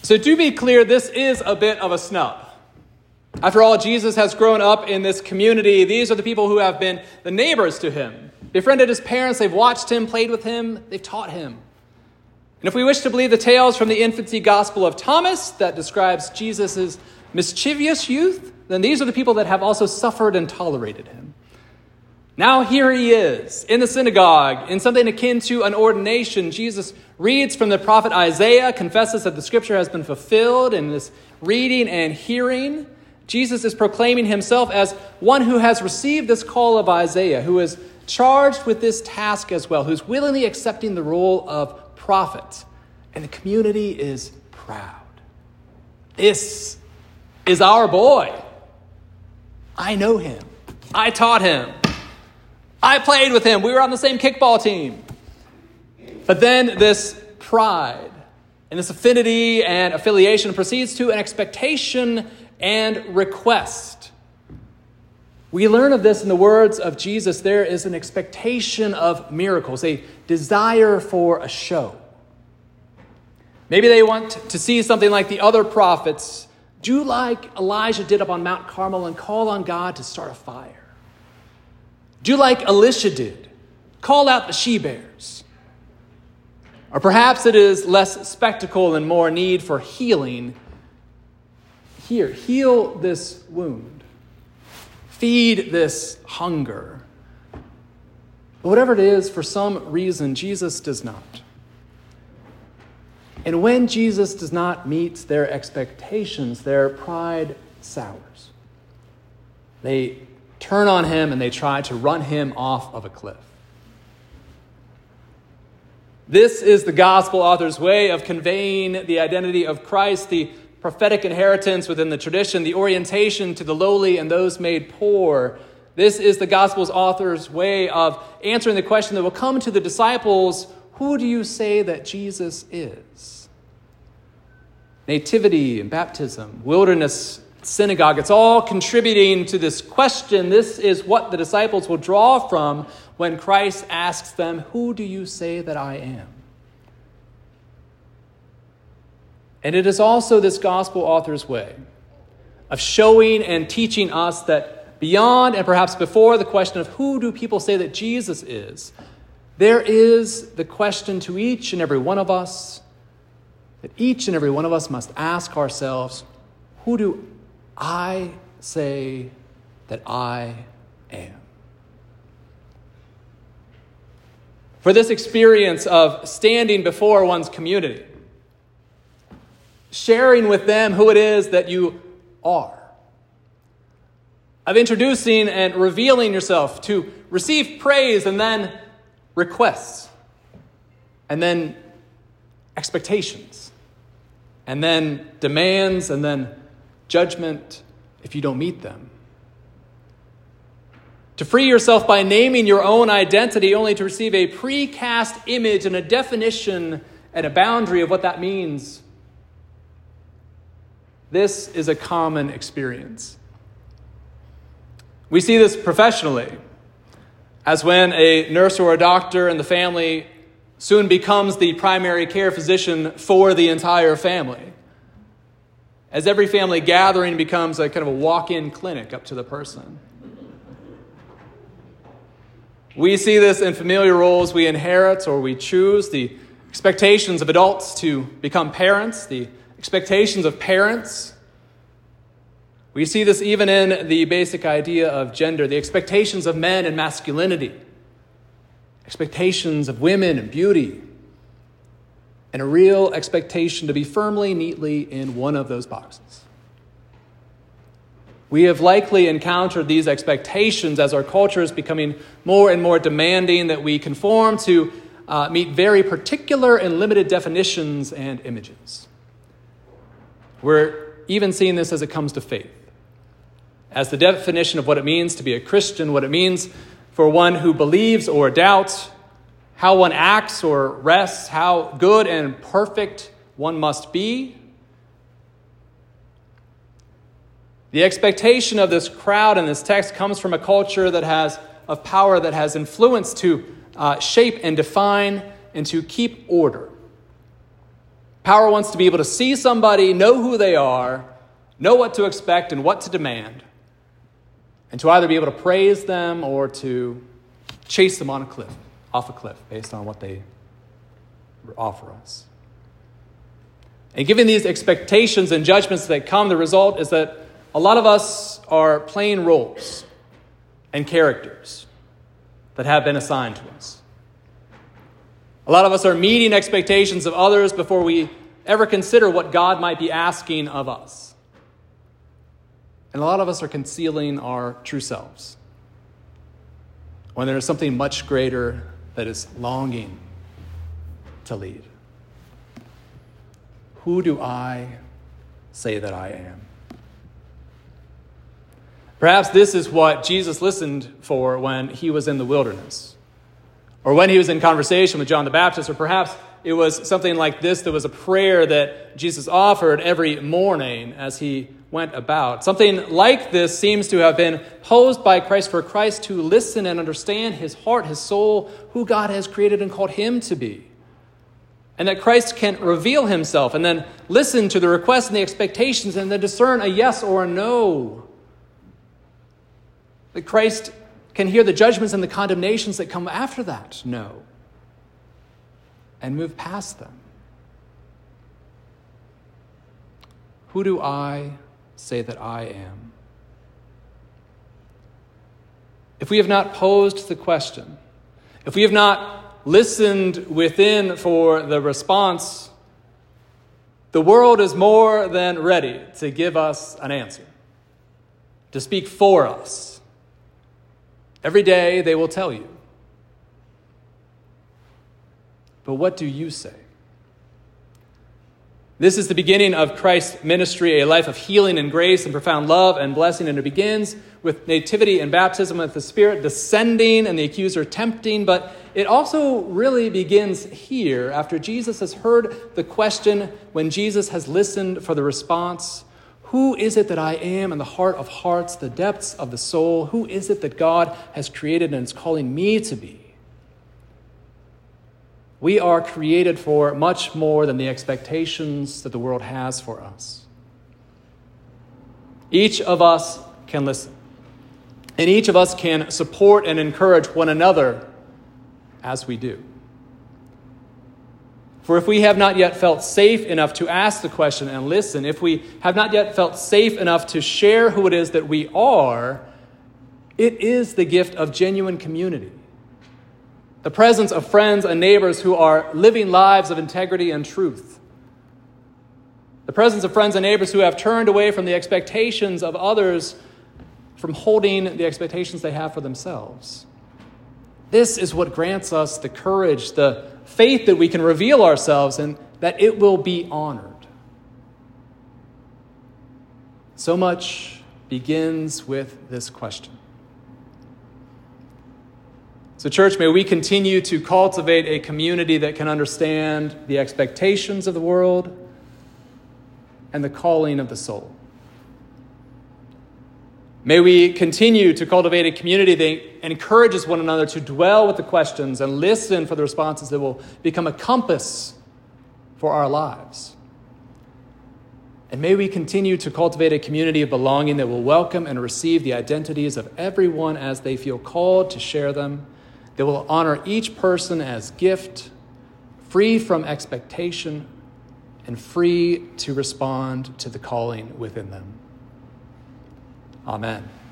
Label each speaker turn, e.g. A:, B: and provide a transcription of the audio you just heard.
A: So to be clear, this is a bit of a snub. After all, Jesus has grown up in this community. These are the people who have been the neighbors to him. Befriended his parents, they've watched him, played with him, they've taught him. And if we wish to believe the tales from the infancy gospel of Thomas that describes Jesus' mischievous youth, then these are the people that have also suffered and tolerated him. Now here he is, in the synagogue, in something akin to an ordination. Jesus reads from the prophet Isaiah, confesses that the scripture has been fulfilled in this reading and hearing. Jesus is proclaiming himself as one who has received this call of Isaiah, who is charged with this task as well, who's willingly accepting the role of prophet. And the community is proud. This is our boy. I know him. I taught him. I played with him. We were on the same kickball team. But then this pride and this affinity and affiliation proceeds to an expectation and request. We learn of this in the words of Jesus. There is an expectation of miracles, a desire for a show. Maybe they want to see something like the other prophets, do like Elijah did up on Mount Carmel and call on God to start a fire. Do like Elisha did, call out the she-bears. Or perhaps it is less spectacle and more need for healing. Here, heal this wound. Feed this hunger. But whatever it is, for some reason, Jesus does not. And when Jesus does not meet their expectations, their pride sours. They turn on him and they try to run him off of a cliff. This is the gospel author's way of conveying the identity of Christ, the prophetic inheritance within the tradition, the orientation to the lowly and those made poor. This is the gospel's author's way of answering the question that will come to the disciples: who do you say that Jesus is? Nativity and baptism, wilderness, synagogue, it's all contributing to this question. This is what the disciples will draw from when Christ asks them, who do you say that I am? And it is also this gospel author's way of showing and teaching us that beyond and perhaps before the question of who do people say that Jesus is, there is the question to each and every one of us, that each and every one of us must ask ourselves, who do I say that I am? For this experience of standing before one's community, sharing with them who it is that you are, of introducing and revealing yourself to receive praise and then requests, and then expectations, and then demands, and then judgment if you don't meet them. To free yourself by naming your own identity only to receive a precast image and a definition and a boundary of what that means. This is a common experience. We see this professionally, as when a nurse or a doctor in the family soon becomes the primary care physician for the entire family, as every family gathering becomes a kind of a walk-in clinic up to the person. We see this in familiar roles we inherit or we choose, the expectations of adults to become parents, the expectations of parents. We see this even in the basic idea of gender, the expectations of men and masculinity, expectations of women and beauty, and a real expectation to be firmly, neatly in one of those boxes. We have likely encountered these expectations as our culture is becoming more and more demanding that we conform to meet very particular and limited definitions and images. We're even seeing this as it comes to faith, as the definition of what it means to be a Christian, what it means for one who believes or doubts, how one acts or rests, how good and perfect one must be. The expectation of this crowd in this text comes from a culture of power that has influence to shape and define and to keep order. Power wants to be able to see somebody, know who they are, know what to expect and what to demand, and to either be able to praise them or to chase them off a cliff, based on what they offer us. And given these expectations and judgments that come, the result is that a lot of us are playing roles and characters that have been assigned to us. A lot of us are meeting expectations of others before we ever consider what God might be asking of us. And a lot of us are concealing our true selves when there is something much greater that is longing to lead. Who do I say that I am? Perhaps this is what Jesus listened for when he was in the wilderness, or when he was in conversation with John the Baptist, or perhaps it was something like this that was a prayer that Jesus offered every morning as he went about. Something like this seems to have been posed by Christ for Christ to listen and understand his heart, his soul, who God has created and called him to be. And that Christ can reveal himself and then listen to the requests and the expectations and then discern a yes or a no. That Christ can hear the judgments and the condemnations that come after that no and move past them. Who do I say that I am? If we have not posed the question, if we have not listened within for the response, the world is more than ready to give us an answer, to speak for us. Every day they will tell you. But what do you say? This is the beginning of Christ's ministry, a life of healing and grace and profound love and blessing. And it begins with nativity and baptism, with the Spirit descending and the accuser tempting. But it also really begins here after Jesus has heard the question, when Jesus has listened for the response. Who is it that I am in the heart of hearts, the depths of the soul? Who is it that God has created and is calling me to be? We are created for much more than the expectations that the world has for us. Each of us can listen, and each of us can support and encourage one another as we do. For if we have not yet felt safe enough to ask the question and listen, if we have not yet felt safe enough to share who it is that we are, it is the gift of genuine community. The presence of friends and neighbors who are living lives of integrity and truth. The presence of friends and neighbors who have turned away from the expectations of others, from holding the expectations they have for themselves. This is what grants us the courage, the faith that we can reveal ourselves and that it will be honored. So much begins with this question. So, church, may we continue to cultivate a community that can understand the expectations of the world and the calling of the soul. May we continue to cultivate a community that encourages one another to dwell with the questions and listen for the responses that will become a compass for our lives. And may we continue to cultivate a community of belonging that will welcome and receive the identities of everyone as they feel called to share them, that will honor each person as gift, free from expectation, and free to respond to the calling within them. Amen.